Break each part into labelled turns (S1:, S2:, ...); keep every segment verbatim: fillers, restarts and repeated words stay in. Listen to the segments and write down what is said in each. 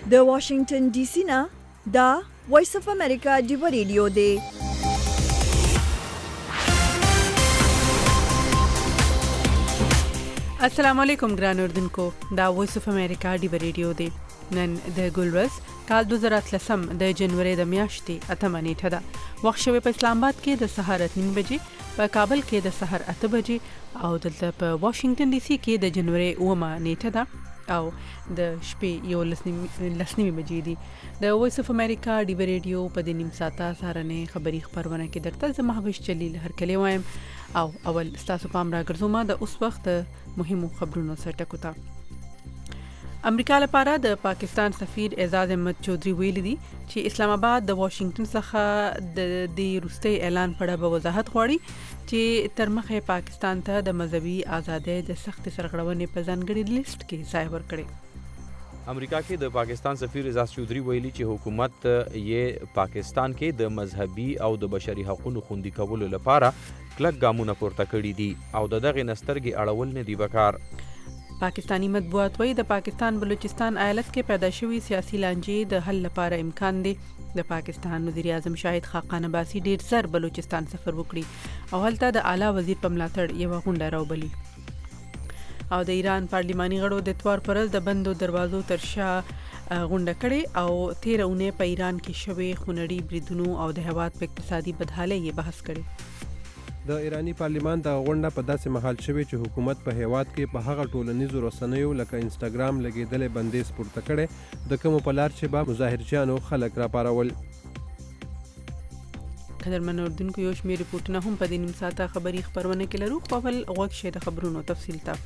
S1: د واشنگټن ډي سي نه دا وایس اف امریکا دی ریډیو دی.
S2: السلام علیکم ګران اردوونکو، دا وایس اف امریکا دی ریډیو دی. نن د ګلورس کال دوه زره اتلسم د جنوري د میاشتې اتمه نیټه ده. وخت شوی په اسلام آباد کې د سهار اته بجې، په کابل کې د سهار اته بجې او دلته په واشنگټن ډي سي کې د جنوري اومه نیټه ده او د شپې یو لسنیمه بجې دي. د وایس اف امریکا دی ریډیو په د نیم ساعته سهارنې خبری خبرونه کې درته زه محبوش جلیل هر کلی وایم او اول ستاسو پام را ګرځوم د اوس وخت مهمو خبرونو سره ټکو ته. امریکا لپاره د پاکستان سفیر اعزاز احمد چودھری ویلي دي چې اسلام آباد د واشنگټن څخه د دې روستي اعلان په اړه وضاحت غواړي چې تر مخه پاکستان ته د مذهبي ازادۍ د سخت سرغړونې په ځانګړي لیست کې ځای ورکړي.
S3: امریکا کې د پاکستان سفیر اعزاز چودھری ویلي چې حکومت یې پاکستان کې د مذهبي او د بشري حقوقو خوندي کولو لپاره کلک ګامونه پورته کړي دي او دغه نسترګي اړول نه دی وکړ.
S2: پاکستانی مطبوعات وایي د پاکستان بلوچستان ایالت کې پیدا شوی سیاسي لانجې د حل لپاره امکان دی. د پاکستان وزیر اعظم شاهد خاقان عباسی ډیر زر بلوچستان سفر وکړي او هلته د اعلی وزیر په ملاتړ یو غونډه راوبلي. او د ایران پارلماني غړو د اتوار پر ورځ د بندو دروازو تر شا غونډه کړې او تیر اونۍ په ایران کې شوی خونړي بریدونو او د هیواد په اقتصادي بدحالۍ یې بحث کړي.
S4: د ایرانی پارلیمان د غونډه په داسې مهال شوی چې حکومت په هیواد کې په هغه ټولنیزو رسنیو لکه انسټاګرام لګیدلې بندیز پورته کړي د کوم په لار چې به مظاهرچیانو خلک راپارول.
S2: قدرمن اردوونکو، یو شمېر ریپورټونه هم په دې نیم ساعته خبري خبرونه کې لرو، خو اول غوږ شئ د خبرونو تفصیل ته.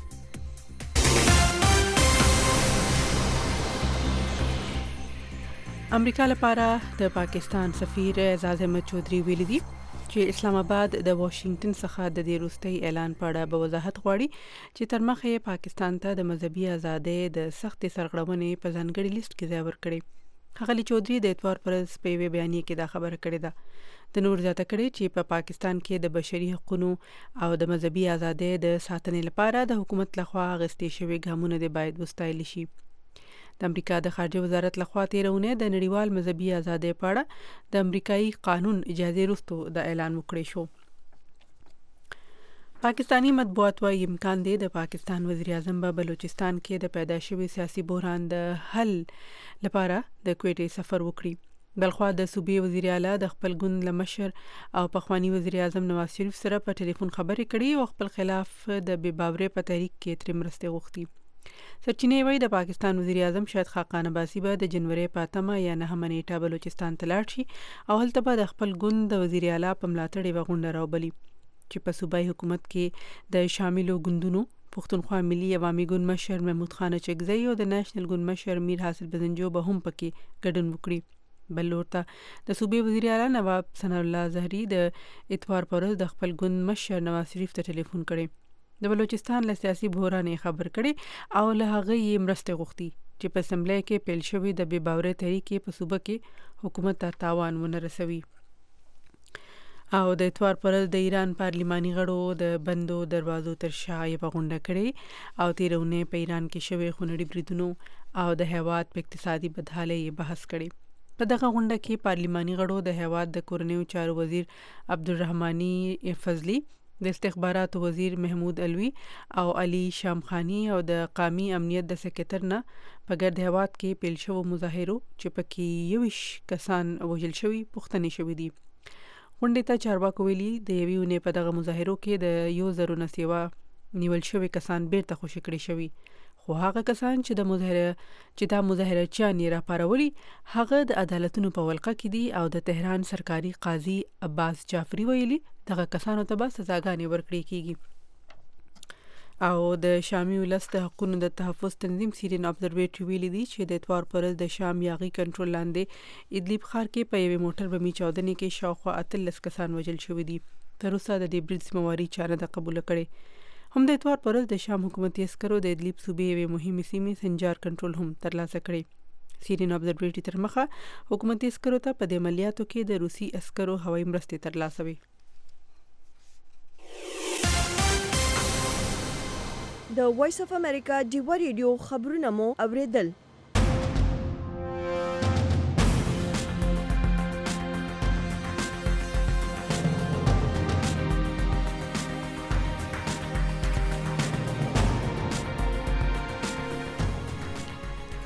S2: امریکا لپاره د پاکستان سفیر اعزاز احمد چودھری ویلي دي چې اسلام آباد د واشنگټن څخه د دې روستي اعلان په اړه به وضاحت غواړي چې تر مخه پاکستان ته د مذهبي ازادۍ د سخت سرغړونې په ځانګړي لیست کې ځای ورکړي. ښاغلي چودھری د اتوار پر ورځ په یوه بیانیه کې دا خبره کړې ده. د نور زیاته کړې چې په پا پاکستان کې د بشري حقوقو او د مذهبي ازادۍ د ساتنې لپاره د حکومت لخوا اخیستل شوي ګامونه د باید وستایل شي. د امریکا د خارجه وزارت لخوا تیر اونۍ د نړیوال مذهبي ازادۍ په اړه د امریکایي قانون اجازه وروسته د اعلان وکړی شو. پاکستانی مطبوعات وايي امکان دی د پاکستان وزیر اعظم په بلوچستان کې د پیدا شوی سیاسي بحران د حل لپاره د کویټې سفر وکړي. بلخوا د صوبې وزیر اعلی د خپل ګوند لمشر او پخوانی وزیر اعظم نواز شریف سره په ټلیفون خبرې کړي او خپل خلاف د بې باورۍ په تحریک کې ترې مرستې غوښتي. سرچینې وایي د پاکستان وزیر اعظم شاهد خاقان عباسی به د جنوري په اتمه یا نهمه نیټه بلوچستان ته لاړ شي او هلته به د خپل ګوند د وزیر اعلی په ملاتړ یوه غونډه راوبلي چې په صوبایي حکومت کې د شاملو ګوندونو پښتونخوا ملي عوامي ګوند مشر محمود خان اچکزی او د نېشنل ګوند مشر میر حاصل بزنجو به هم پکې ګډون وکړي. بل لور ته د صوبې وزیر اعلی نواب ثناء الله زهري د اتوار پر ورځ د خپل ګوند مشر نواز شریف ته ټلیفون کړی، د بلوچستان له سیاسي بحران خبر کړي او له هغه یې مرستې غوښتي چې په اسمبلی کې پیل شوی د بې باورۍ تحریک په صوبه کې حکومت ته تاوان ونه رسوي. او د اتوار پر ورځ د ایران پارلماني غړو د بندو دروازو تر شا یوه غونډه کړې او تیر اونۍ په ایران کې شوی خونړي بریدونو او د هیواد په اقتصادي بدحالۍ بحث کړي. په دغه غونډه کې پارلماني غړو د هیواد د کورنیو چارو وزیر عبدالرحماني فضلي، د استخباراتو وزیر محمود علوي او علي شامخانی او د قومي امنیت د سکرټر نه په ګرد هیواد کې پیل شوو مظاهرو چې پکې یویش کسان وژل شوي پوښتنې شوي دي. غونډې ته چارواکو ویلي د یوې اونۍ په دغه مظاهرو کې د یو زرو نه سیوا نیول شوي کسان بیرته خوشي کړي شوي، خو هغه کسان چې د مظاهره چې دا مظاهره چانې راپارولي هغه د عدالتونو په ولقه کې دي او د تهران سرکاري قاضي عباس جعفری ویلي دغه کسانو ته به سزاګانې ورکړي کیږي. او د شامي ولس د حقوقو د تحفظ تنظیم سیرین ابزرویټري ویلي دي چې د اتوار پر ورځ د شام یاغي کنټرول لاندې ادلیب ښار کې په یوې موټر بمي چاودنې کې شاوخوا اتلس کسان وژل شوي دي. تر اوسه د دې برید ذمہواري چا نه ده قبوله کړې. هم د اتوار پر ورځ د شام حکومتي عسکرو د ادلیب صوبې یوې مهمې سیمې سنجار کنټرول هم ترلاسه کړی. سیرین ابزرویټري تر مخه حکومتي عسکرو ته په دې عملیاتو کې د روسي عسکرو هوایي مرستې ترلاسه وي.
S1: د وایس اف امریکا دی ریډیو خبرونه مو اوریدل.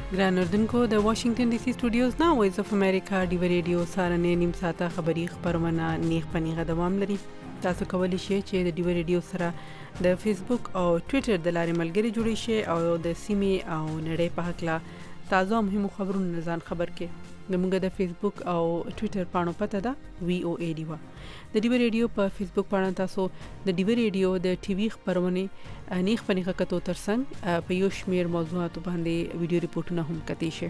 S2: ګران اردوونکو د واشنگټن ډي سي سټوډیوز نه وایس اف امریکا ډي وی ریډیو سارنې نیم ساعته خبري خبرونه نیغ پنیغه دوام لري. تاسو کولی شئ چې د ډي وی ریډیو سره د فیسبوک او ټوئیټر د لارې ملګري جوړی شئ او د سیمې او نړۍ په هکله تازه مهمو خبرونو ځان خبر کړئ. زموږ د فیسبوک او ټوئیټر پاڼو پته ده وی او ای ډیوا. د ډي وی ریډیو په فیسبوک پاڼه تاسو د ډي وی ریډیو د ټي وي خبرونه نیغ پنیغه کتو ترڅنګ په یو شمیر موضوعاتو باندې ویډیو ریپورتونه هم کتی شي.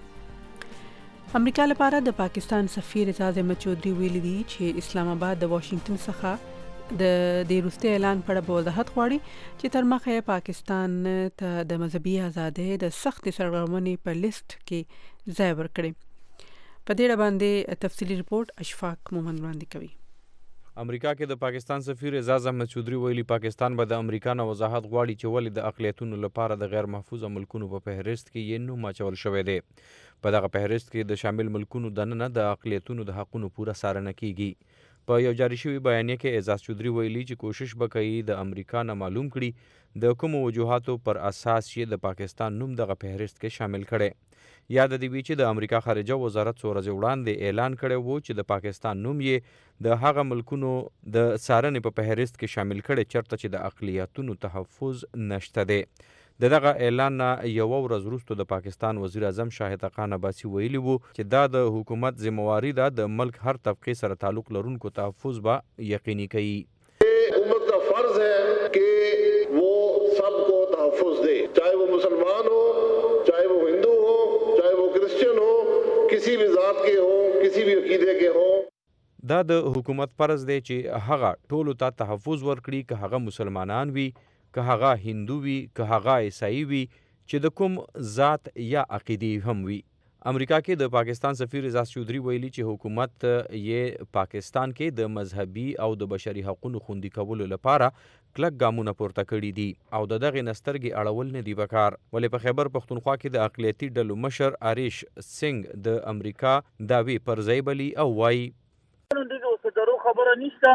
S2: امریکا لپاره د پاکستان سفیر اعزاز احمد چودھری ویلي دي چې اسلام آباد د واشنگټن څخه د د روسي اعلان په اړه وضاحت غواړي چې تر مخه پاکستان ته د مذهبي ازادۍ د سخت سرغړونې په لیست کې ځای ورکړي. په دې اړه باندې تفصیلی ریپورت اشفاق مومن وړاندې کوي.
S3: امریکا کې د پاکستان سفیر اعزاز احمد چودھری ویلي پاکستان به د امریکا نه وضاحت غواړي چې ولې د اقلیتونو لپاره د غیر محفوظ ملکونو په فهرست کې یې نوم اچول شوی دی. په دغه فهرست کې د شامل ملکونو دننه د اقلیتونو د حقونو پوره څارنه کیږي. په یو جاری شوی بیانیه کې اعزاز چودھری ویلي چې کوشش وکړي د امریکا نه معلوم کړي د کومو وجوهاتو پر اساس یې د پاکستان نوم دغه فهرست کې شامل کړي. یاد دی وی چې د امریکا خارجه وزارت څو ورځې وړاندې اعلان کړی وو چې د پاکستان نوم یې د هغه ملکونو د څارنې په فهرست کې شامل کړي چرته چې د اقلیتونو تحفظ نشته دی. د دغه اعلان نه یو ورځ وروسته د پاکستان وزیر اعظم شاهد خان عباسي ویلي وو چې دا د حکومت ذمہواری ده د ملک هر طبقه سره تعلق لرونکو تحفظ به یقیني کوي.
S5: حکومت کا فرض ہے کہ وہ سب کو تحفظ دے, چاہے وہ مسلمان ہو, چاہے وہ ہندو ہو, چاہے وہ کرسچن ہو, کسی بھی ذات کے ہو, کسی بھی عقیدے کے ہو.
S3: دا د حکومت فرض دی چې هغه ټولو ته تحفظ ورکړي, که هغه مسلمانان وي, که هغه هندو وي, که هغه عیسائی وي, چې د کوم ذات یا عقیدې هم وي. امریکا کې د پاکستان سفیر اعزاز چودھری ویلي چې حکومت یې پاکستان کې د مذهبي او د بشري حقوقو خوندي کولو لپاره کلک ګامونه پورته کړي دي او د دغه نسترګې اړول نه دی پکار. ولې په خیبر پښتونخوا کې د اقلیتي ډلو مشر آریش سنگ د امریکا داوی پر ځای بلی او وایي
S6: دغه اوس درو خبره نشته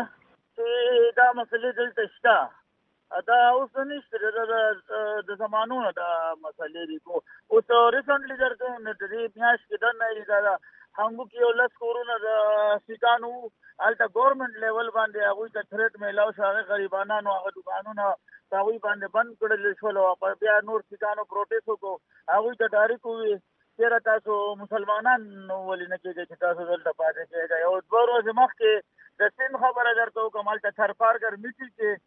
S6: چې دا مسلې دلته شته, دا اوس نشته د زمانو دا مسلې دي. اوس ریسنټلی درته نه د میاش کې د نه دا هغه کې یو لاس کورونه د سیکانو الته ګورنمنت لیول باندې هغه ته تھریټ میلاو شو, هغه غریبانو هغه دکانونه هغه باندې بند کړل شو او بیا نور سیکانو پروټیسټ وکړو. هغه ته ډایرکټ وی چیرې تاسو مسلمانان ولې نه کېږي چې تاسو دلته پاتې کېږئ. یو دوه ورځې مخکې د سیم خبره درته وکړم, هلته تھرپارګر میټي کې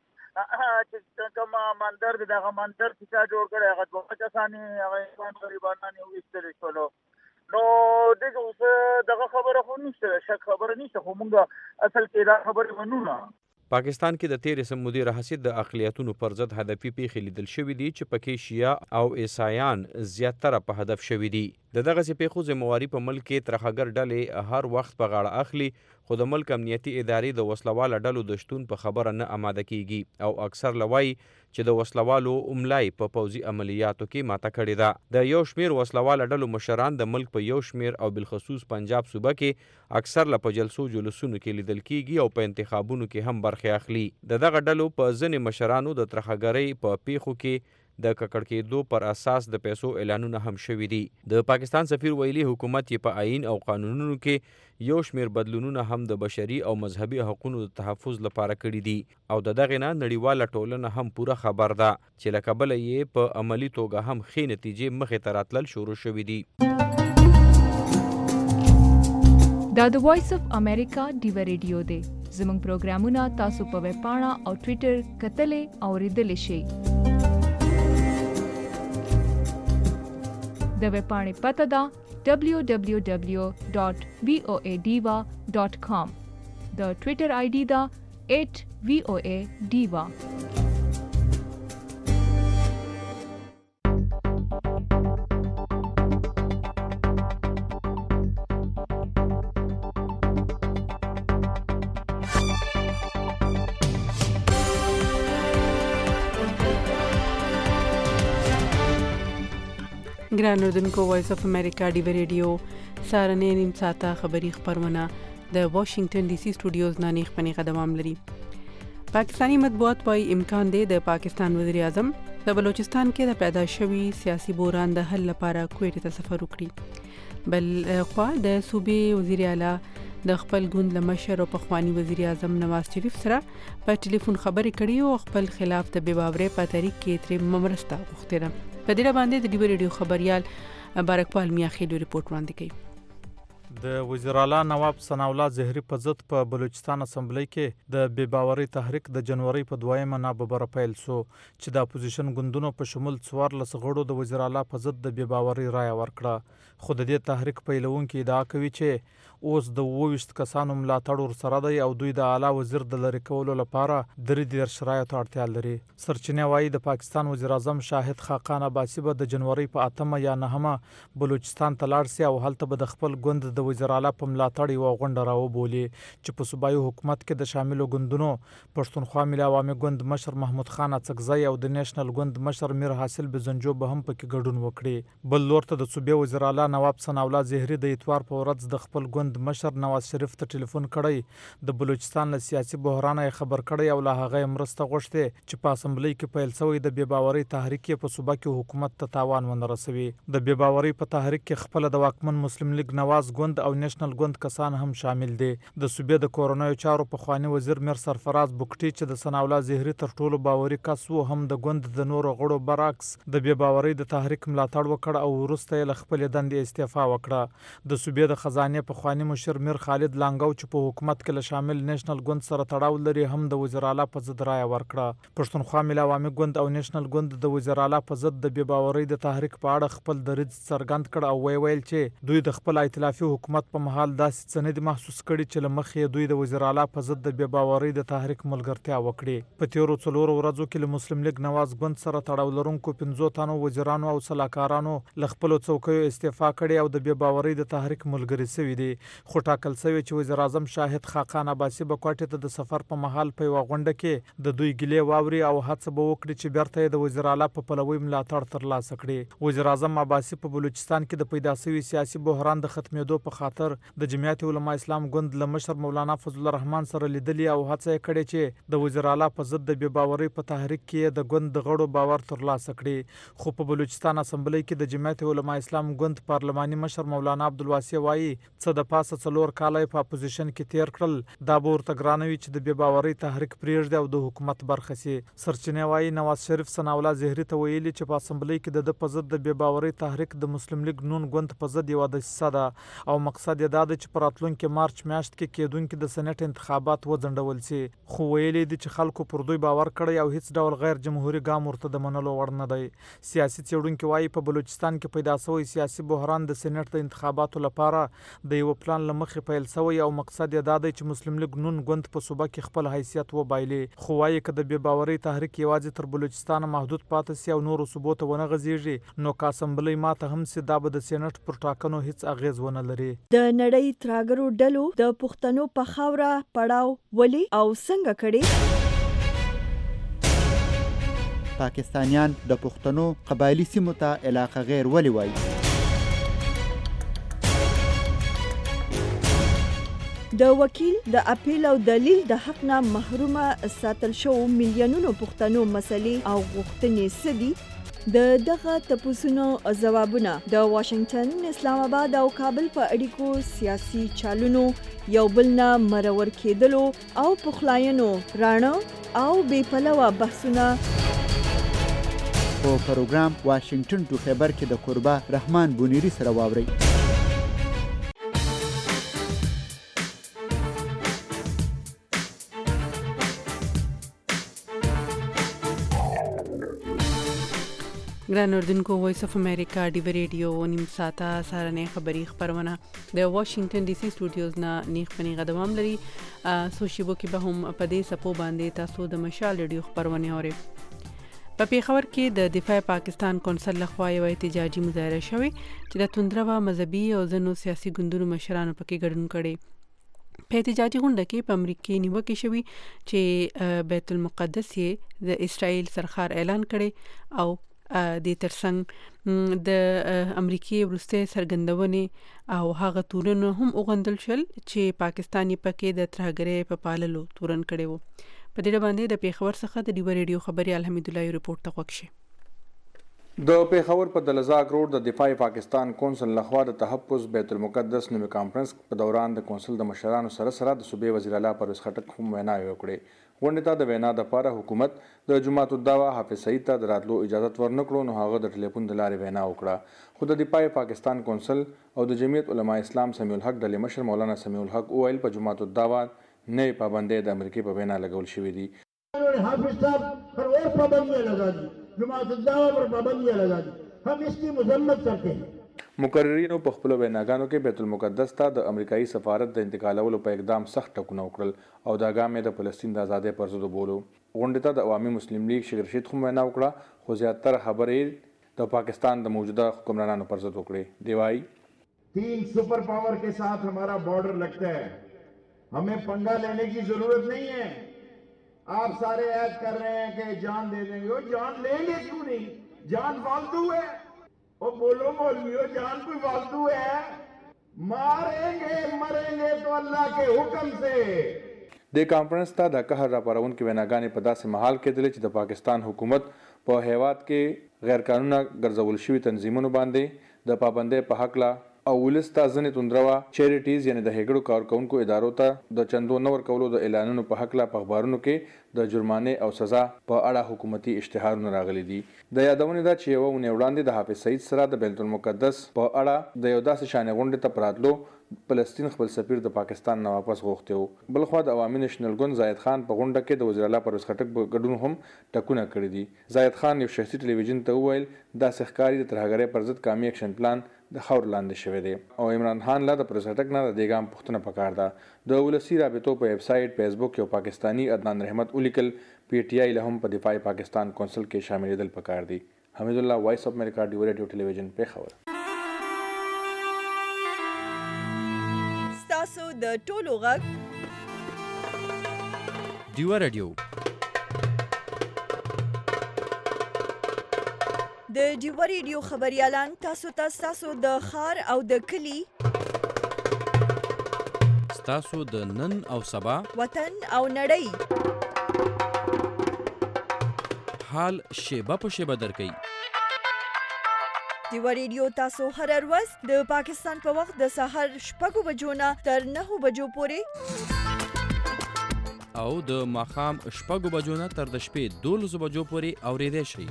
S6: چې کوم مندر دغه مندر چې چا جوړ کړی هغه دوه کسانې هغه انسان غریبانان یې ویستلی شولو. نو دغه اوس دغه خبره خو نشته, شک خبره نشته, خو مونږ اصل کې دا خبرې منو نه.
S3: پاکستان کې د تیرې سم مدیر حسید د اقلیتونو پر ضد هدفي پیښې لیدل شوې دي چې پکې شیعه او عیسایان زیاتره په هدف شوي دي. د دغسې پیښو ذمہواري په ملک کې ترهګر ډلې هر وخت په غاړه اخلي, خو د ملک امنیتي ادارې د وسلواله ډلو د شتون په خبره نه آماده کیږي او اکثر لوي چې د وسلوالو عملای په پوځي عملیاتو کې ماته کړې ده. د یو شمیر وسلواله ډلو مشران د ملک په یو شمیر او بالخصوص پنجاب صوبه کې اکثر له په جلسو جلوسونو کې لیدل کیږي او په انتخابونو کې هم برخه اخلي. د دغه ډلو په ځینې مشرانو د ترهګرۍ په پیښو کې د ککړ کېدو پر اساس د پیسو اعلانونه هم شوي دي. د پاکستان سفیر ویلي حکومت یې په آئین او قانونونو کې یو شمیر بدلونونه هم د بشري او مذهبي حقوقو د تحفظ لپاره کړي دي او د دغه نه نړیواله ټولنه هم پوره خبر ده چې له کبله یې په عملی توګه هم ښې نتیجې مخې ته راتلل شروع شوي دي.
S7: دا د وایس اف امریکا ډیو ریډیو دی. زموږ پروګرامونه تاسو په ویب پاڼه او ټوئیټر کتلې او ریډلې شئ. د ویب پاڼې پته ده ډبلیو ډبلیو ډبلیو ډاټ وی او ای ډیوا ډاټ کام. د ټوئیټر آی ډي ده ایٹ وی او ای ډیوا.
S2: ګران اردوونکو, وایس اف امریکا ډي وی ریډیو سارنې نیم ساعته خبري خبرونه د واشنگټن ډي سي سټوډیوز نه نیغ پنیغه دوام لري. پاکستانی مطبوعات وايي امکان دی د پاکستان وزیر اعظم د بلوچستان کې د پیدا شوي سیاسي بحران د حل لپاره کویټ ته سفر وکړي. بل خوا د صوبې وزیر اعلی د خپل ګوند له مشر او پخوانی وزیر اعظم نواز شریف سره په ټلیفون خبرې کړې او خپل خلاف د بې باورۍ په تحریک کې ترې مرسته غوښتې ده. په دې باندې د ډیو ریډیو خبريال بارکپال میاخیل ریپورت وړاندې کوي.
S8: د وزیر اعلی نواب ثناء الله زهري په ضد په بلوچستان اسمبلی کې د بې باورۍ تحریک د جنوري په دویمه ناببره پیل شو چې د اپوزیشن ګوندونو په شمول څوارلس غړو د وزیر اعلی په ضد د بې باورۍ رایه ورکړه. خو د دې تحریک پیلوونکي ادعا کوي چې اوس د اوویشت کسانو ملاتړ ورسره دی او دوی د اعلی وزیر د لرې کولو لپاره درې دېرش رایو ته اړتیا لري. سرچینې وایي د پاکستان وزیر اعظم شاهد خاقان عباسي به د جنوري په اتمه یا نهمه بلوچستان ته لاړ سي او هلته به د خپل ګوند د وزیر اعلی په ملاتړ یوه غونډه راوبولي چې په صوبایي حکومت کې د شاملو ګوندونو پښتونخوا ملي عوامي ګوند مشر محمود خان اڅکزی او د نیشنل ګوند مشر میر حاصل بزنجو به هم پکې ګډون وکړي. بل لور ته د صوبې وزیر اعلی نواب ثناء الله زهري د اتوار په ورځ د خپل ګوند مشر نواز شریف ته ټلیفون کړی، د بلوچستان له سیاسي بحران یې خبر کړی او له هغه مرسته غوښتې چې په اسمبلی کې پیل شوی د بې باورۍ تحریک په صوبه کې حکومت ته تاوان ونه رسوي. د بې باورۍ په تحریک کې خپل د واکمن مسلم لیگ نواز ګوند او نیشنل ګوند کسان هم شامل دي. د صوبې د کورونیو چارو پخوانی وزیر میر سرفراز بوکټي چې د ثناء الله زهري تر ټولو باوري کس و هم د ګوند د نورو غړو برعکس د بې باورۍ د تحریک ملاتړ وکړ او وروسته یې له خپلې دندې استعفا وکړه. د صوبې د خزانې پخوانی مشر میر خالد لانګو چې په حکومت کې له شامل نیشنل ګوند سره تړاو لري هم د وزیر اعلی په ضد رایه ورکړه. پښتونخوا ملي عوامي ګوند او نیشنل ګوند د وزیر اعلی په ضد د بې باورۍ د تحریک په اړه خپل دریځ څرګند کړ او ویل ویل چې دوی د خپل ائتلافي حکومت په مهال داسې څه نه دي محسوس کړي چې له مخې دوی د وزیر اعلی په ضد د بې باورۍ د تحریک ملګرتیا وکړي. په تیرو څلورو ورځو کې له مسلم لیگ نواز ګوند سره تړاو لرونکو پنځو تنو وزیرانو او سلاکارانو له خپلو څوکیو استعفا کړې او د بې باورۍ د تحریک ملګري شوي دي. خو ټاکل شوی چې وزیر اعظم شاهد خاقان عباسي به کوټې ته د سفر په مهال په یوه غونډه کې د دوی ګیلې واوري او هڅه به وکړي چې بیرته یې د وزیر اعلی په پلوي ملاتړ ترلاسه کړي. وزیر اعظم عباسي په بلوچستان کې د پیدا شوي سیاسي بحران د ختمېدو په خاطر د جمعیت علما اسلام ګوند له مشر مولانا فضل الرحمن سره لیدلي او هڅه یې کړې چې د وزیر اعلی په ضد د بې باورۍ په تحریک کې د ګوند د غړو باور ترلاسه کړي. خو په بلوچستان اسمبلی کې د جمعیت علما اسلام ګوند پارلماني مشر مولانا عبدالواسع وایي څه د پاسه څلور کاله په اپوزیشن کې تیر کړل، دا به ورته ګرانوي چې د بې باورۍ تحریک پرېږدي او د حکومت برخه شي. سرچینې وایي نواز شریف ثناء الله زهري ته ویلي چې په اسمبلی کې د ده په ضد د بې باورۍ تحریک د مسلم لیگ نون ګوند په ضد یوه دسیسه ده او مقصد یې دا ده چې په راتلونکي مارچ میاشت کې کېدونکي د سنټ انتخابات وځنډول شي. خو ویلي دي چې خلکو پر دوی باور کړی او هیڅ ډول غیر جمهوري ګام ورته د منلو وړ نه دی. سیاسي څېړونکي وایي په بلوچستان کې پیدا شوی سیاسي بحران د سنټ د انتخاباتو لپاره د یوه پلان له مخې پیل شوی او مقصد یې دا دی چې مسلم لیگ نون ګوند په صوبه کې خپل حیثیت وبایلي. خو وایي که د بې باورۍ تحریک یوازې تر بلوچستان محدود پاتې سي او نورو صوبو ته ونه غځېږي نو که اسمبلی ماته هم سي دا به د سینټ پر ټاکنو هیڅ اغیز ونه لري.
S1: د نړۍ تراګرو ډلو د پښتنو په خاوره پړاو ولې او څنګه کړي؟
S9: پاکستانیان د پښتنو قبایلی سیمو ته علاقه غیر ولې وایي؟
S1: د وکیل د اپیل او دلیل د حق نه محرومه ساتل شو میلیونونو پښتنو مسلې او غوښتنې څه دي؟ د دغه تپوسونو ځوابونه د واشنگټن، اسلام آباد او کابل په اړیکو سیاسي چالونو یو بل نه مرور کېدلو او پخلاینو راڼه او بې پلوه بحثونه
S9: په پروګرام واشنگټن ټو خیبر کې د قربا رحمان بونیری سره واورئ.
S2: ګران اردوونکو، وایس اف امریکا ډیو ریډیو نیم ساعته سهارنۍ خبري خپرونه د واشنگټن ډي سي سټوډیوز نه نیغ په نیغه دوام لري. څو شیبو کې به هم په دې څپو باندې تاسو د مشال ریډیو خپرونې اورئ. په پیښور کې د دفاع پاکستان کونسل لخوا یو احتجاجي مظاهره شوې چې د توندرو مذهبي او ځینو سیاسي ګوندونو مشرانو پکې ګډون کړي. په احتجاجي غونډه کې په امریکا نیوکه شوې چې بیت المقدس یې د اسرائیل سرخار اعلان کړي او د ترڅنګ د امریکای وروستي سرګندونې او هغه تورن هم وغندل شل چې پاکستاني پکې د ترهګرۍ په پاللو تورن کړي وو. په دې باندې د پیښور څخه د ډیو ریډیو خبري الحمد الله ریپورت تغوښ شي.
S10: د پیښور په دلزاک روډ د دفاعي پاکستان کونسل لخوا د تحفظ بیت المقدس نومي کانفرنس په دوران د کونسل د مشرانو سره سره د صوبې وزیر اعلی پرویز خټک هم ویناوې وکړې. غونډې ته د وینا دپاره حکومت د جماعت الدعوه حافظ سعید ته د راتلو اجازت ورنکړو، نو هغه د ټلیفون د لارې وینا وکړه. خو د دفاعي پاکستان کونسل او د جمعیت علماء اسلام سمیع الحق ډلې مشر مولانا سمیع الحق وویل په جماعت الدعوه نوې پابندۍ د امریکې په وینا لګول شوې دي.
S11: حافظ صاحب پر اور پابندیاں لگا دی، جماعت الدعوہ پر پابندیاں لگا دی، ہم اس کی مذمت کرتے ہیں.
S10: مقررینو په خپلو ویناګانو کې بیت المقدس ته د امریکایي سفارت د انتقالولو په اقدام سخت ټکونه وکړل او دا ګام یې د فلسطین د ازادۍ پر ضد وبولو. غونډې ته د عوامي مسلم لیگ شیخ رشید هم وینا وکړه، خو زیاتره خبرې د پاکستان د موجوده حکمرانانو پر ضد وکړې. دی وايي
S11: تین سپر پاور کے ساتھ ہمارا بارڈر لگتا ہے، ہمیں پنگا لینے کی ضرورت نہیں ہے. آپ سارے عہد کر رہے ہیں کہ جان دے دیں گے، جان لیں گے کیوں نہیں؟ جان فالتو ہے. اور بولو بولیو، جان کوئی فالتو ہے؟ ماریں گے مریں گے تو اللہ کے حکم سے.
S10: د کانفرنس ته د قهر راپارونکي ویناګانې په داسې مهال کېدلې چې د پاکستان حکومت په هیواد کې غیر قانونه ګرځول شوي تنظیمونو باندې د پابندۍ په هکله او ولس ته ځنې توندروا چیریټیز یعنی د هیګړو کارکونکو ادارو ته د چندو نه ورکولو د اعلانونو په هکله په اخبارونو کې د جرمانې او سزا په اړه حکومتي اشتهارونه راغلي دي. د یادونې ده چې یوه اونۍ وړاندې د حافظ سعید سره د بیت المقدس په اړه د یو داسې شانې غونډې ته په راتلو فلسطین خپل سفیر د پاکستان نه واپس غوښتی و. بلخوا د عوامي نیشنل ګوند زاید خان په غونډه کې د وزیر اعلی پرویز خټک په ګډون هم ټکونه کړي دي. زاید خان یو شخصي ټلویزیون ته وویل داسې ښکاري د ترهګرۍ پر ضد قامي اکشن پلان د خاور لاندې شوی دی او عمران خان لا د پرویز خټک نه د دې ګام پوښتنه پکار ده. د ولسي رابطو په ویب سایټ فیسبوک یو پاکستاني عدنان رحمت ولیکل پی ټی آی له هم په دفاعي پاکستان کونسل کې شاملېدل پکار دي. حمید الله، وایس اف امریکا، ډیو ریډیو ټلویزیون، پیښور.
S1: ستاسو د ټولو غږ
S3: ډیو ریډیو
S1: د ډیو ریډیو خبريالان تاسو ته تاسو د خار او د کلی
S3: تاسو د نن او سبا
S1: وطن او نړۍ
S3: حال شیبه په شیبه درکې.
S1: ډیو ریډیو تاسو هر ورځ د پاکستان په وخت د سحر شپږو بجو نه تر نهو بجو پورې
S3: او د ماښام شپږو بجو نه تر د شپې دولسو بجو پورې اورېدای شئ.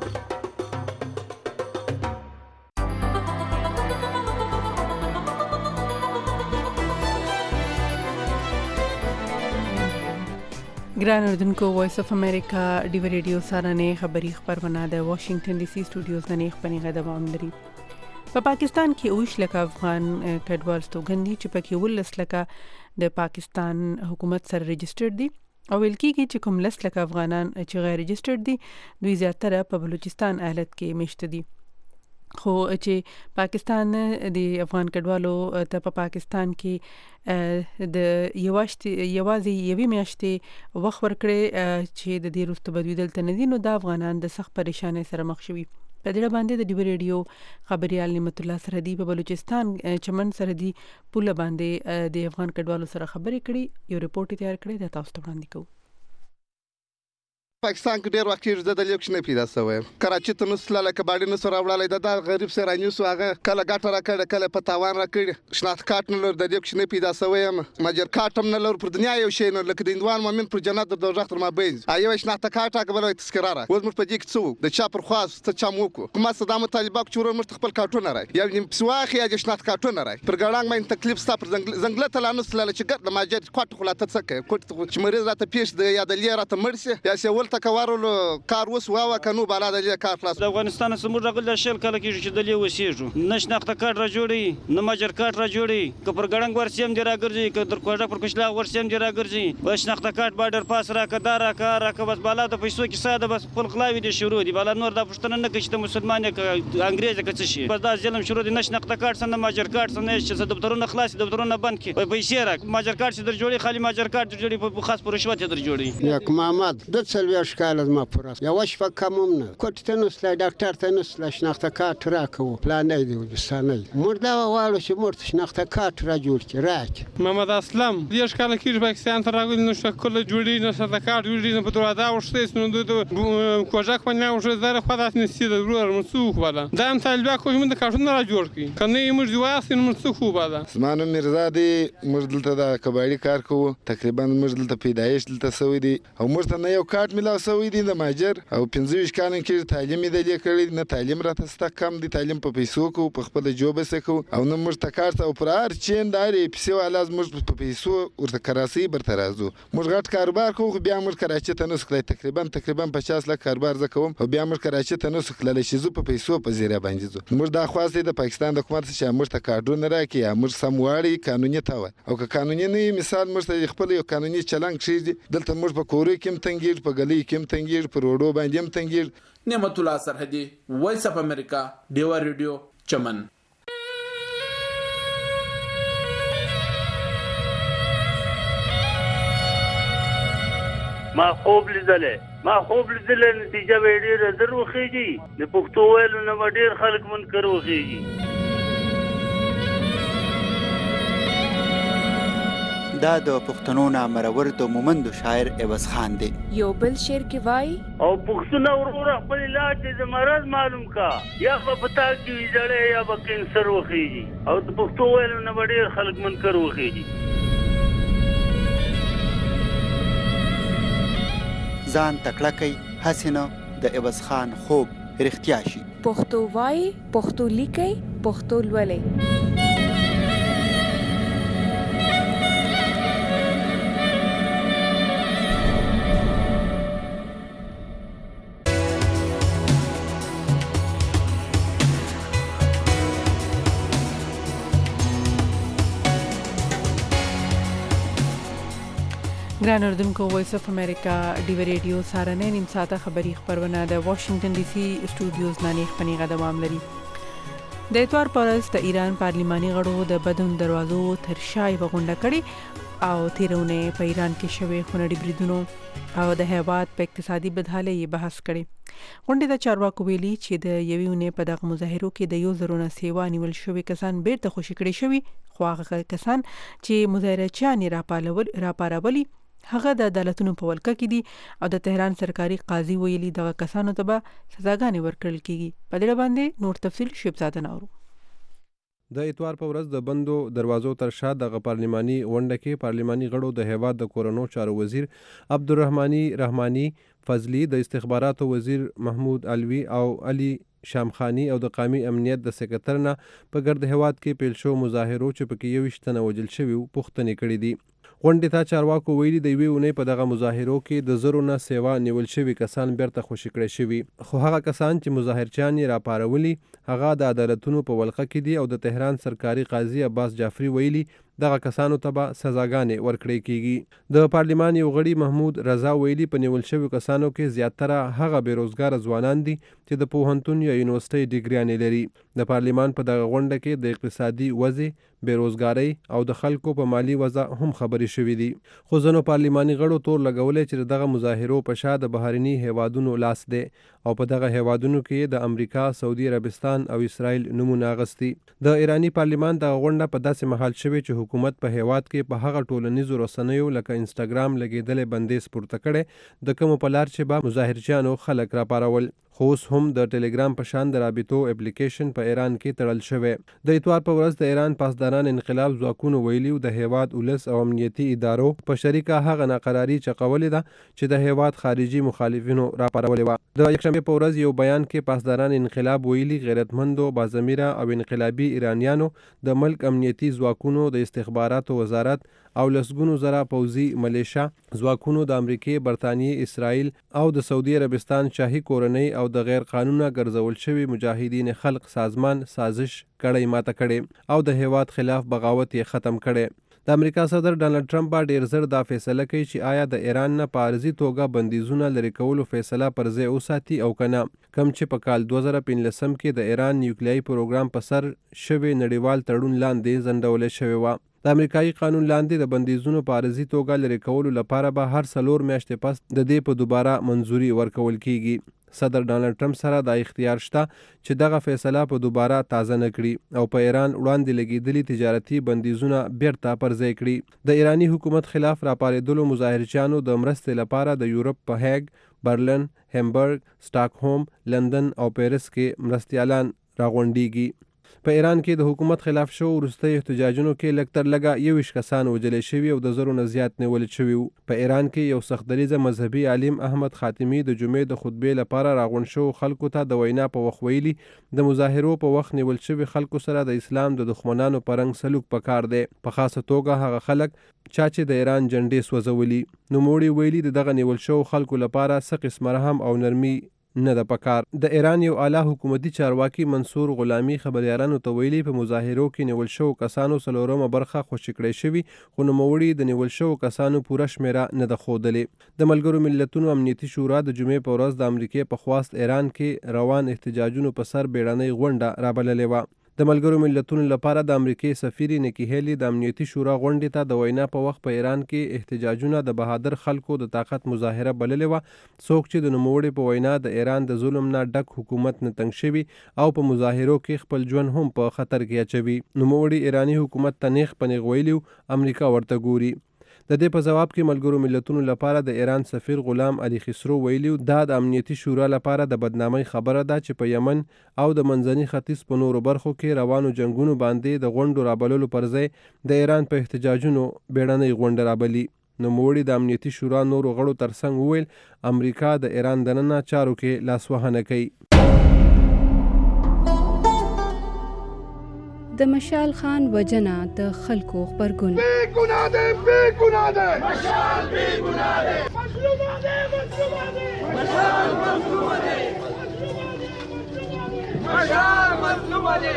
S2: ګران اردوونکو، وایس اف امریکا ډیو ریډیو سارانه خبری خبرونه د واشنگټن ډي سي سټوډیوز نه خبرونه دوام لري. په پاکستان کې اوش لکه افغان کډوال ستوګندي چې پکې ولس لکه د پاکستان حکومت سره ريجستره دي او ویل کېږي چې کوم لس لکه افغانان چې غیر ريجستره دي دوی زیاتره په بلوچستان ایالت کې میشته دي. خو چې پاکستان د افغان کډوالو ته په پاکستان کې د یواشتي یوازې یوې میاشتې وخت ورکړي چې د دې وروسته بدویدل تندي نو د افغانان د سخت پریشانۍ سره مخ شوي. په دې باندې د ډیو ریډیو خبريال نعمت الله سرحدي په بلوچستان چمن سرحدي پوله باندې د افغان کډوالو سره خبرې کړي. یو ریپورت تیار کړی دا تاسو ته وړاندې کوو.
S12: پاکستان کې ډېر وخت کېږي د دلیل کې نه پیدا شوی. کراچي ته نسله لکه باډي نسو راوړلای د غریب سره نیوسو هغه کله ګټه راکړه کله په تاوان راکړي. شناخت کارت نه لر د دې کې نه پیدا شوی یم. ماجر کارت هم نه لر پر دنیا یو شی نه لکه د اندوان مومن پر جنت د دوزخ تر ما بین ایو شناخت کارت هغه بل تذکره را وز مر په دې کې څو د چا پر خواص ته چا موکو کومه صدام طالبان چور مر خپل کارتونه راي یا نیم سواخ یا شناخت کارتونه راي پر ګړنګ مې تکلیف ستا پر زنګله تل نسله چې ګر د ماجر کوټ خلاته څکه کوټ چې مریض راته پیښ د یا د لیره ته مرسي یا سی ولته کوارلو کار وس واوا کنو بالا د کار خلاص.
S13: د افغانستان سمور راغلی شل کله کې چې د لیو وسیږو نشناخت کارت را جوړي نه ماجر کارت را جوړي که پر ګړنګ ورسیم دی راګرځي که در کوټه پر کښلا ورسیم دی راګرځي بس شناخت کارت بارډر پاس را کدا را کار را که بس بالا د پیسو کې ساده بس خپل خلاوي دي شروع دي بالا نور د پښتنه نه کې چې مسلمان کې انګريز کې څه شي بس دا ظلم شروع دي نشناخت کارت سره ماجر کارت سره چې دفترونه خلاص دفترونه بند کی پیسې را ماجر کارت در جوړي خالي ماجر کارت در جوړي په خاص پر رشوت در جوړي.
S14: یک محمد د څلور شپږ کاله زما پوره یوه شپه کم هم نه کوټې ته نسلی ډاکټر ته نسله شناخته کارت راکوو پلانی دی وجستانی موږ دغه غواړو چې موږ ته شناخته کارت را جوړ کړي راکړي
S15: محمد اسلم دېرش کاله کېږي پاکستان ته راغلي نو شکله جوړېږي نه شناخته کارت جوړېږي نه په دروازه وښتېس نو دوی ته کوژک باندې وښتېس دا خوا داسې نستي ده ورور موږ څه وکړله دا هم طالبان کوي موږ د کارتونه را جوړ کړي که نه یې موږ دې واخلي نو موږ څه وکړله
S16: زما نوم میرزا دی موږ دلته د کباړي کار کوو تقریبا موږ دلته پیدایش دلته سوی دی او موږ ته نه یو کارت میلاو سوی دی د مهاجر او پنځه ویشت کاله کېږي تعلیم یې دلې کړی نه تعلیم راته سته کم دی تعلیم په پیسو کوو په خپله جوبه سې کوو او نه موږ ته کارت او پر هر چین د هرې پیسې والا موږ په پیسو ورته کراسۍ برته راځو موږ غټ کاروبار کوو خو بیا موږ کراچۍ ته نسو تللی تقریبا تقریبا پچاس لک کاروبار زه کوم او بیا موږ کراچۍ ته نسو تللی چې زه په پیسو په زیریا باندې ځو موږ دا خواست دی د پاکستان د حکومت چې موږ ته کارډونه راکړي یا موږ سم واړی قانوني ته وای او که قانوني نه وي مثال موږ ته خپل یو قانوني چلنګ کښېږدي دلته موږ په کورو کې هم تنګېږو په ګلۍ کې هم تنګېږو په روډو باندې هم تنګېږو
S17: نعمت الله سرحدي وایس اف امریکا ډیوا ریډیو چمن
S6: ما خوب لیدلې ما خوب لیدلې نتیجه به ډېره زر وخېږي د پښتو ویلو نه به ډېر خلک منکر وخېږي
S9: دا د پښتنو نامرور د مومندو شاعر عوض خان دی
S18: یو بل شعر کې وایي
S6: او پښتونه وروره خپل علاج د مرض معلوم کا یا به پتا کې ویځړې یا به کینسر وخېږي او د پښتو ویلو نه به ډېر خلک منکر وخېږي
S9: ځان تکړه کوي هسې نه د عوض خان خوب رښتیا شي
S18: پښتو وایي پښتو لیکئ پښتو لولئ
S2: ګران اردوونکو وایس اف امریکا ډیو ریډیو سارنه نیم ساعته خبری خبرونه د واشنگټن ډي سي سټوډیوز نه نه خپنیغه دوام لري د اتوار پرز د ایران پارلماني غړو د بدن دروازو تر شای وغونډه کړي او تیرونه په ایران کې شوی خونړي بریدونو او د هیواد په اقتصادي بدحالۍ بحث کړي غونډه د چارواکو ویلي چې د یویونه په دغه مظاهرو کې د یو زرونه سیوا نیول شوی کسان بیرته خوشی کړي شوی خو هغه کسان چې مظاهره چاني راپالول راپارولی هغه د عدالتونو په ولکه کې دي او د تهران سرکاري قاضي ویلي دغه کسانو ته به سزاګانې ورکړل کیږي په دې باندې نور تفصیل شپزاده نورو
S4: د اتوار په ورځ د بندو دروازو تر شا د پارلماني غونډه کې پارلماني غړو د هیواد د کورونو چارو وزیر عبدالرحماني رحماني فضلی د استخباراتو وزیر محمود علوي او علي شامخانی او د قومي امنیت د سکرټر نه په ګرد هیواد کې پیل شو مظاهرو چې پکې یو شتنه وجل شوی پوښتنې کړې دي غونډې ته چارواکو ویلي د یوې اونۍ په دغه مظاهرو کې د زرو نه سیوا نیول شوي کسان بیرته خوشي کړي شوي خو هغه کسان چې مظاهرچیان یې راپارولي هغه د عدالتونو په ولقه کې دي او د تهران سرکاري قاضي عباس جعفری ویلي دغه کسانو ته به سزاګانې ورکړې کیږي د پارلمان یو غړي محمود رضا ویلي په نیول شوي کسانو کې زیاتره هغه بیروزګار ځوانان دي چې د پوهنتون یا یونیورسيټي ډیګریانې لري د پارلمان په دغه غونډه کې د اقتصادي وضع بیروزګاری او د خلکو په مالی وضع هم خبرې شوې دي خو ځینو پارلماني غړو تور لګولې چې دغه مظاهرو په شا د بهرني هیوادونو لاس دی او په دغه هیوادونو کې د امریکا سعودي عربستان او اسرائیل نمونه اغستی د ایرانی پارلمان د غونډه په داسې محل شوی چې حکومت په هیواد کې په هغه ټولنیزو رسنیو لکه انسټاګرام لګیدلې بندیز پورته کړي د کوم په لار چې به مظاهرچیانو خلک راپارول خو اوس هم د ټلګرام په شان د رابطو اپلیکیشن په ایران کې تړل شوی د اتوار په ورځ د ایران پاسداران انقلاب ځواکونو ویلي د هیواد ولس او امنیتي ادارو په شریکه هغه ناقراری چقولې ده چې د هیواد خارجي مخالفینو راپارولې و د یکشنبه په ورځ یو بیان کې پاسداران انقلاب ویلي غیرتمندو بازمیره او انقلابي ایرانیانو د ملک امنیتي ځواکونو د استخباراتو وزارت او لسګونو زره پوځي ملیشا ځواکونو د امریکای برتانیې اسرائیل او د سعودي عربستان شاهي کورنۍ او د غیر قانونه ګرځول شوي مجاهدین خلق سازمان سازش کړی ماته کړي او د هیواد خلاف بغاوت یې ختم کړي د امریکا صدر ډانلډ ټرمپ با ډیر زر دا فیصله کوي چې آیا د ایران نه په عارضي توګه بندیزونه لرې کولو فیصله پر ځای وساتي او کنه کم چې په کال دوه زره پنځلسم کې د ایران نیوکلیایي پروګرام په سر شوی نړیوال تړون لاندې ځنډول شوی و د امریکایي قانون لاندې د بندیزونو په عارضي توګه لرې کولو لپاره به هر څلور میاشتې پس د دې په دوباره منظوري ورکول کیږي. صدر ډانلډ ټرمپ سره دا اختیار شته چې دغه فیصله په دوباره تازه نه کړي او په ایران وړاندې لګېدلي تجارتي بندیزونه بیرته پر ځای کړي. د ایرانی حکومت خلاف راپارېدلو مظاهرچیانو د مرستې لپاره د یورپ په هیګ، برلن، هیمبرګ، سټاکهوم، لندن او پیرس کې مرستیالان راغونډیږي. په ایران کې د حکومت خلاف شو وروستي احتجاجونو کې لږ تر لږه یوویشت کسان وژل شوي او د زرو نه زیات نیول شوي وو. په ایران کې یو سخت دریځه مذهبي عالم احمد خاتمي د جمعې د خطبې لپاره راغونډ شو خلکو ته د وینا په وخت ویلي د مظاهرو په وخت نیول شوي خلکو سره د اسلام د دښمنانو په رنګ سلوک پکار دی، په خاصه توګه هغه خلک چا چې د ایران جنډې سوځولي. نوموړي ویلي د دغه نیول شو خلکو لپاره څه قسمه رحم او نرمي نه ده پکار. د ایران یو اعلی حکومتي چارواکي منصور غلامي خبريالانو ته ویلي په مظاهرو کې نیول شو کسانو څلورمه برخه خوشي کړی شوي، خو نوموړي د نیول شو کسانو پوره شمیره نه ده ښودلې. د ملګرو ملتونو امنیتي شورا د جمعې په ورځ د امریکې په خواست ایران کې روان احتجاجونو په سر بیړنۍ غونډه رابللې وه. د ملګرو ملتونو لپاره د امریکې سفیر نیکی هیلی د امنیتي شورا غونډې ته د وینا په وخت په ایران کې احتجاجونه د بهادر خلکو د طاقت مظاهره بللې وه، څوک چې د نوموړي په وینا د ایران د ظلم نه ډک حکومت نه تنګ شوي او په مظاهرو کې خپل ژوند هم په خطر کې اچوي. نوموړي ایرانی حکومت ته نیغ په نیغ ویلي امریکا ورته ګوري. د دې په جواب کې ملګرو ملتونو لپاره د ایران سفیر غلام علي خسرو ویلي دا د امنیتي شورا لپاره د بدنامۍ خبره ده چې په یمن او د منځني ختیځ په نورو برخو کې روانو جنگونو باندې د غونډو رابللو پر ځای د ایران په احتجاجونو بیړنۍ غونډه رابلي. نوموړي د امنیتي شورا نورو غړو ترڅنګ وویل امریکا د ایران دننه چارو کې لاسوهنه کوي.
S19: د مشال خان وجنه د خلکو خبرګون
S20: بے گناہ دے بے گناہ دے مشال بے گناہ دے مظلوم دے مظلوم دے مشال مظلوم دے مشال مظلوم دے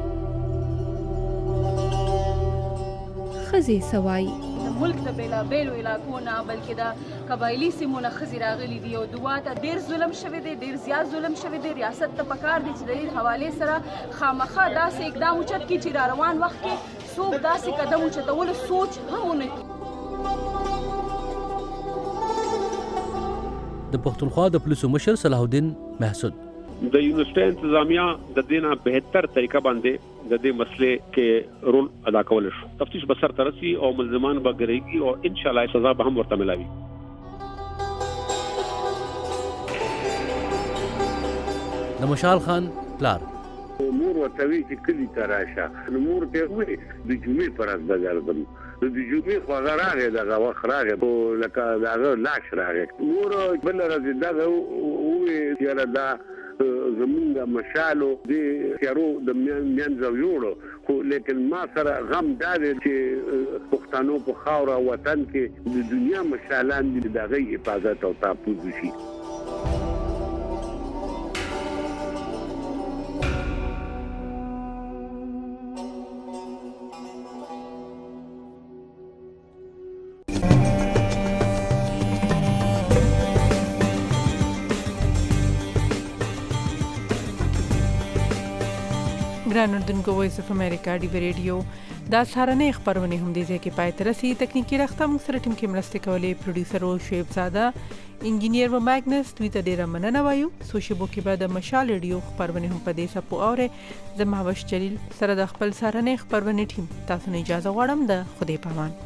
S19: خزي سوای
S21: ملک د بیلا بیلو علاقو نه بلکې د قبایلی سیمونه خزي راغلي دي او دوه ته ډیر ظلم شوی دی، ډیر زیات ظلم شوی دی. ریاست ته پکار دی چې د دې حواله سره خامخا داسې اقدام اوچت کړي چې را روان وخت کې څوک داسې قدم اوچتولو سوچ هم ونه کړي.
S22: د پښتونخوا د پولیسو مشر صلاح الدین محسود
S23: د یونیورسيټي انتظامیه د دینه بهتر طریقه باندې د دې مسلې کې رول ادا کول شو. تفتیش به سر ترسي او ملزمان به ګرځي او ان شاء الله سزا به هم ورته ملاوي.
S22: د مشال خان پلار
S24: مور وتوی چې کلی تراشه نو مور ته وې د جمعې پر ورځ بغردم د جمعې خو غراغه دغه وخت راغی او لکه دغه لاش راغی مور بل ورځ دغه وې چې دا زمونږ مشالو د خیرو د منځو جوړو خو لیکن ما سره غم دار چې پښتنو په خاور وطن کې د دنیا مشالان د دغه حفاظت او تحفظ شي.
S2: ګران اردوونکو وایس اف امریکا ډي وی ریډیو دا سهارنۍ خبرونه هم دي چې پای تر رسي تکنیکی رخته موږ سره ټیم کې مرسته کولې پروډوسر او شعیب زاده انجینیر و ماګنس دوی ته ډیره مننه وایو. سوشیبو کې به د مشال ریډیو خبرونه هم په دې سپو اوره زما وش جلیل سره د خپل سهارنۍ خبرونه ټیم تاسو نه اجازه غواړم د خدای پامان.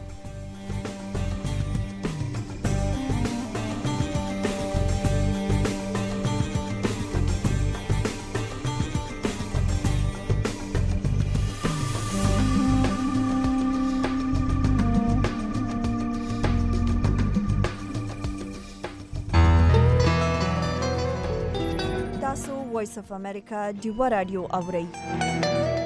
S1: وایس اف امریکا ډیوا رادیو اوري.